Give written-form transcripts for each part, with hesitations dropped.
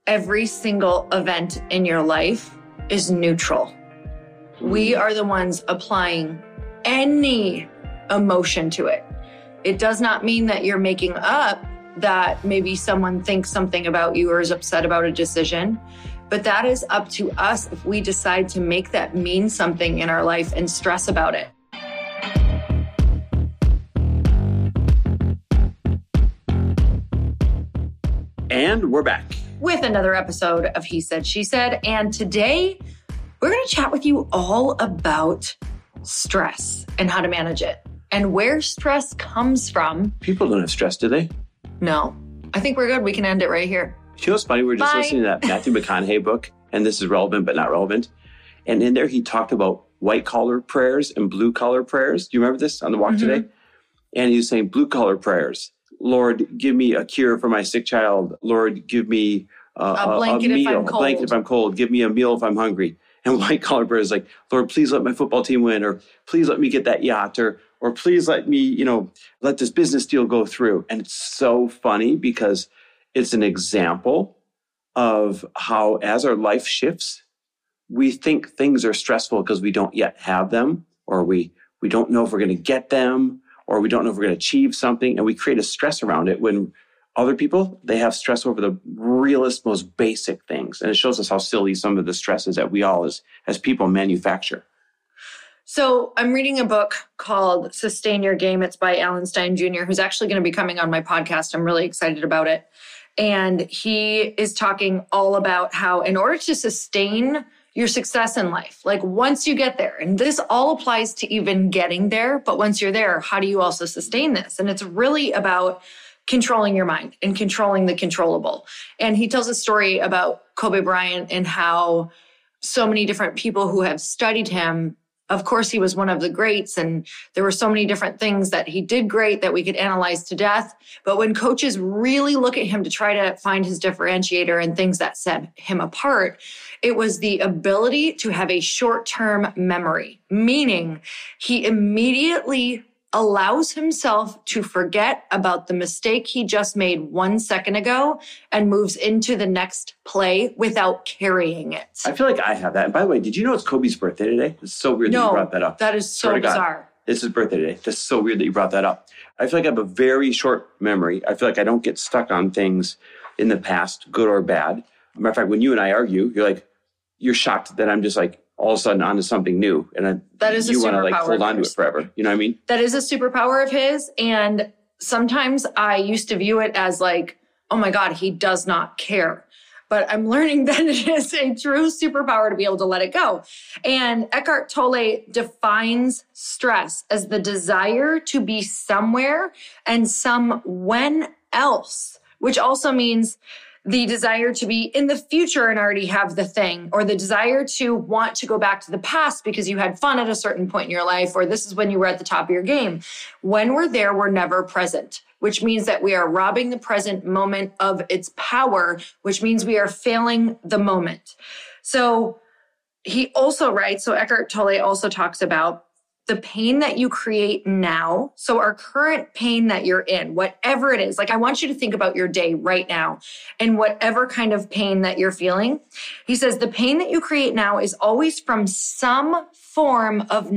every single event in your life is neutral. We are the ones applying any emotion to it. It does not mean that you're making up that maybe someone thinks something about you or is upset about a decision, but that is up to us if we decide to make that mean something in our life and stress about it. And we're back with another episode of He Said, She Said. And today we're going to chat with you all about stress and how to manage it and where stress comes from. People don't have stress, do they? No. I think we're good. We can end it right here. You know what's funny? We're just listening to that Matthew McConaughey book, and this is relevant but not relevant. And in there, he talked about white-collar prayers and blue-collar prayers. Do you remember this on the walk today? And he was saying blue-collar prayers. Lord, give me a cure for my sick child. Lord, give me a blanket meal, if I'm cold. A blanket if I'm cold. Give me a meal if I'm hungry. And white-collar prayers like, Lord, please let my football team win, or please let me get that yacht, or please let me, let this business deal go through. And it's so funny because it's an example of how, as our life shifts, we think things are stressful because we don't yet have them, or we don't know if we're going to get them, or we don't know if we're going to achieve something, and we create a stress around it when other people, they have stress over the realest, most basic things. And it shows us how silly some of the stress is that we all as people manufacture. So I'm reading a book called Sustain Your Game. It's by Alan Stein Jr., who's actually going to be coming on my podcast. I'm really excited about it. And he is talking all about how in order to sustain your success in life, like once you get there, and this all applies to even getting there, but once you're there, how do you also sustain this? And it's really about controlling your mind and controlling the controllable. And he tells a story about Kobe Bryant and how so many different people who have studied him, of course, he was one of the greats, and there were so many different things that he did great that we could analyze to death. But when coaches really look at him to try to find his differentiator and things that set him apart, it was the ability to have a short-term memory, meaning he immediately allows himself to forget about the mistake he just made 1 second ago and moves into the next play without carrying it. I feel like I have that. And by the way, did you know it's Kobe's birthday today? It's so weird that you brought that up. That is so bizarre. It's his birthday today. That's so weird that you brought that up. I feel like I have a very short memory. I feel like I don't get stuck on things in the past, good or bad. Matter of fact, when you and I argue, you're shocked that I'm just like, all of a sudden onto something new. And you want to hold on to it forever. You know what I mean? That is a superpower of his. And sometimes I used to view it as like, oh my God, he does not care. But I'm learning that it is a true superpower to be able to let it go. And Eckhart Tolle defines stress as the desire to be somewhere and someone else, which also means the desire to be in the future and already have the thing, or the desire to want to go back to the past because you had fun at a certain point in your life, or this is when you were at the top of your game. When we're there, we're never present, which means that we are robbing the present moment of its power, which means we are failing the moment. So he also writes, so Eckhart Tolle also talks about the pain that you create now. So our current pain that you're in, whatever it is, like I want you to think about your day right now and whatever kind of pain that you're feeling. He says the pain that you create now is always from some form of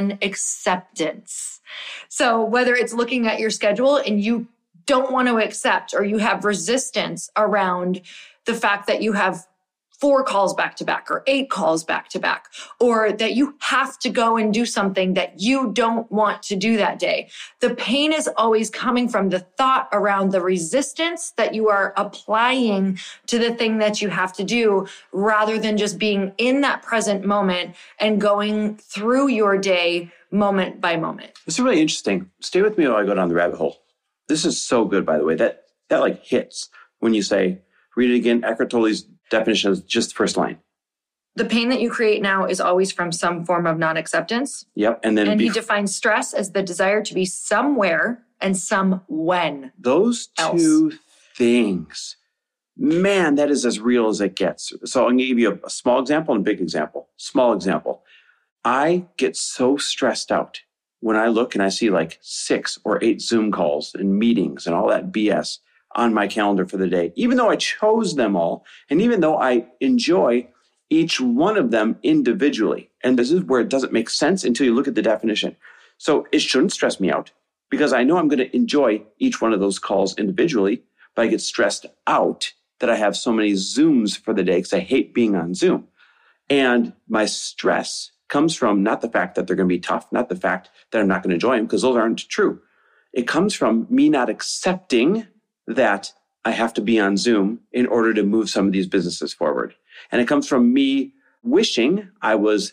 non-acceptance. So whether it's looking at your schedule and you don't want to accept, or you have resistance around the fact that you have 4 calls back to back or 8 calls back to back, or that you have to go and do something that you don't want to do that day. The pain is always coming from the thought around the resistance that you are applying to the thing that you have to do, rather than just being in that present moment and going through your day moment by moment. This is really interesting. Stay with me while I go down the rabbit hole. This is so good, by the way. That like hits when you say, read it again, Eckhart Tolle's definition is just the first line. The pain that you create now is always from some form of non-acceptance. Yep. And he defines stress as the desire to be somewhere and someone. Those two things, man, that is as real as it gets. So I'm going to give you a small example and a big example. Small example. I get so stressed out when I look and I see like 6 or 8 Zoom calls and meetings and all that BS. on my calendar for the day, even though I chose them all, and even though I enjoy each one of them individually. And this is where it doesn't make sense until you look at the definition. So it shouldn't stress me out because I know I'm going to enjoy each one of those calls individually, but I get stressed out that I have so many Zooms for the day because I hate being on Zoom. And my stress comes from not the fact that they're going to be tough, not the fact that I'm not going to enjoy them, because those aren't true. It comes from me not accepting that I have to be on Zoom in order to move some of these businesses forward. And it comes from me wishing I was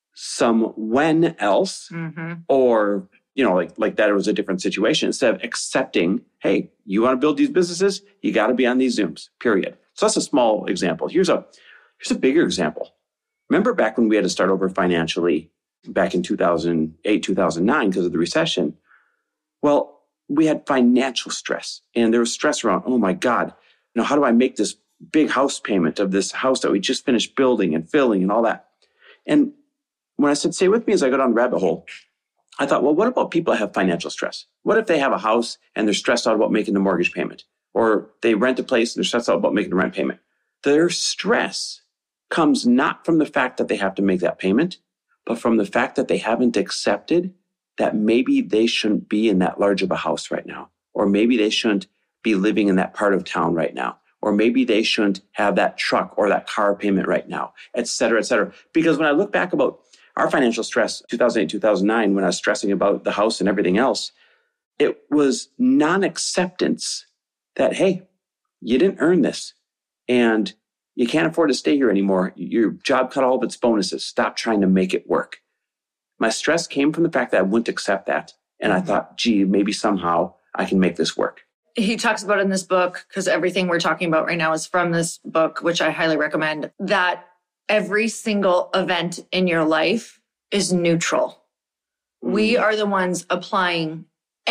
someone else or, like that it was a different situation instead of accepting, hey, you want to build these businesses? You got to be on these Zooms, period. So that's a small example. Here's a bigger example. Remember back when we had to start over financially back in 2008, 2009 because of the recession? Well, we had financial stress and there was stress around, oh my God, how do I make this big house payment of this house that we just finished building and filling and all that? And when I said, stay with me as I go down the rabbit hole, I thought, well, what about people that have financial stress? What if they have a house and they're stressed out about making the mortgage payment? Or they rent a place and they're stressed out about making the rent payment? Their stress comes not from the fact that they have to make that payment, but from the fact that they haven't accepted that maybe they shouldn't be in that large of a house right now. Or maybe they shouldn't be living in that part of town right now. Or maybe they shouldn't have that truck or that car payment right now, et cetera, et cetera. Because when I look back about our financial stress, 2008, 2009, when I was stressing about the house and everything else, it was non-acceptance that, hey, you didn't earn this and you can't afford to stay here anymore. Your job cut all of its bonuses. Stop trying to make it work. My stress came from the fact that I wouldn't accept that. And I thought, gee, maybe somehow I can make this work. He talks about in this book, because everything we're talking about right now is from this book, which I highly recommend, that every single event in your life is neutral. We are the ones applying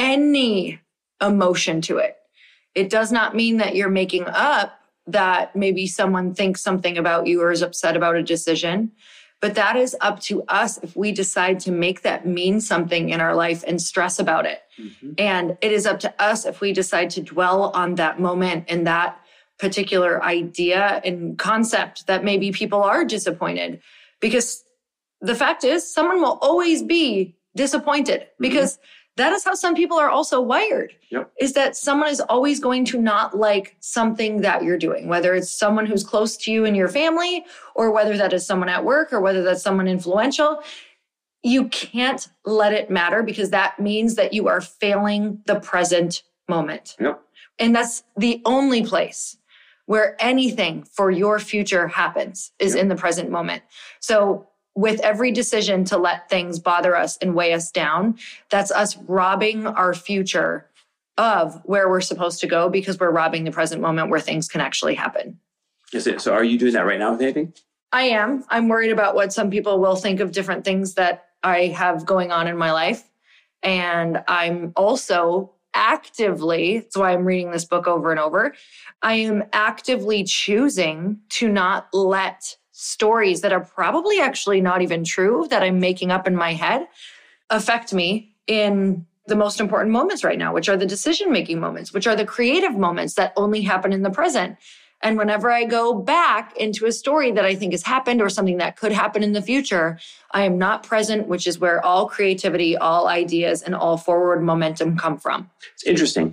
any emotion to it. It does not mean that you're making up that maybe someone thinks something about you or is upset about a decision. But that is up to us if we decide to make that mean something in our life and stress about it. And it is up to us if we decide to dwell on that moment and that particular idea and concept that maybe people are disappointed. Because the fact is, someone will always be disappointed because that is how some people are also wired, is that someone is always going to not like something that you're doing, whether it's someone who's close to you in your family or whether that is someone at work or whether that's someone influential. You can't let it matter because that means that you are failing the present moment. And that's the only place where anything for your future happens is in the present moment. So with every decision to let things bother us and weigh us down, that's us robbing our future of where we're supposed to go because we're robbing the present moment where things can actually happen. Is it? So are you doing that right now with anything? I am. I'm worried about what some people will think of different things that I have going on in my life. And I'm also actively, that's why I'm reading this book over and over, I am actively choosing to not let stories that are probably actually not even true that I'm making up in my head affect me in the most important moments right now, which are the decision-making moments, which are the creative moments that only happen in the present. And whenever I go back into a story that I think has happened or something that could happen in the future, I am not present, which is where all creativity, all ideas, and all forward momentum come from. It's interesting.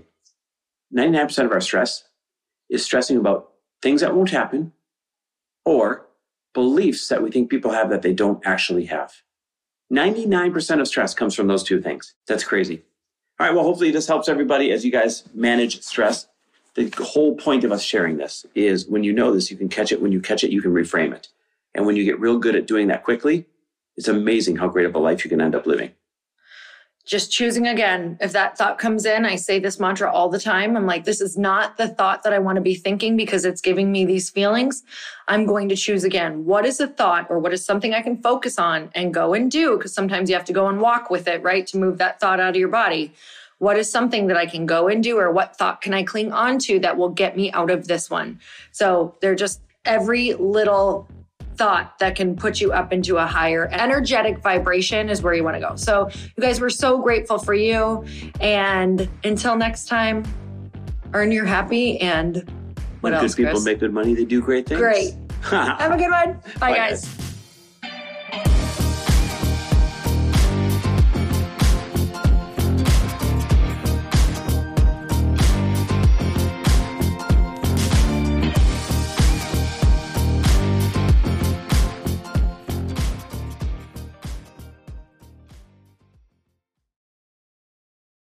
99% of our stress is stressing about things that won't happen or beliefs that we think people have that they don't actually have. 99% of stress comes from those two things. That's crazy. All right, well, hopefully this helps everybody as you guys manage stress. The whole point of us sharing this is when you know this, you can catch it. When you catch it, you can reframe it. And when you get real good at doing that quickly, it's amazing how great of a life you can end up living. Just choosing again. If that thought comes in, I say this mantra all the time. I'm like, this is not the thought that I want to be thinking because it's giving me these feelings. I'm going to choose again. What is a thought or what is something I can focus on and go and do? Because sometimes you have to go and walk with it, right? To move that thought out of your body. What is something that I can go and do or what thought can I cling on to that will get me out of this one? So they're just every little thought that can put you up into a higher energetic vibration is where you want to go. So you guys, we're so grateful for you. And until next time, earn your happy, and what When else, good people Chris? make good money, they do great things. Great. Have a good one. Bye, Bye, guys. guys.